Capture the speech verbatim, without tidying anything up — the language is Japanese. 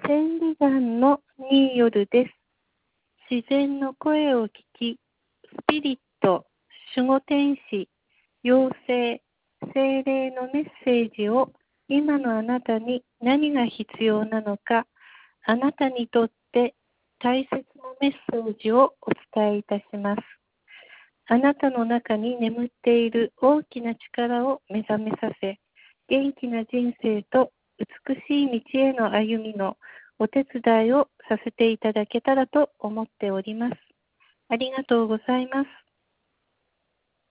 千里眼のニーヨルです。自然の声を聞き、スピリット、守護天使、妖精、精霊のメッセージを今のあなたに何が必要なのか、あなたにとって大切なメッセージをお伝えいたします。あなたの中に眠っている大きな力を目覚めさせ、元気な人生と美しい道への歩みのお手伝いをさせていただけたらと思っております。ありがとうございます。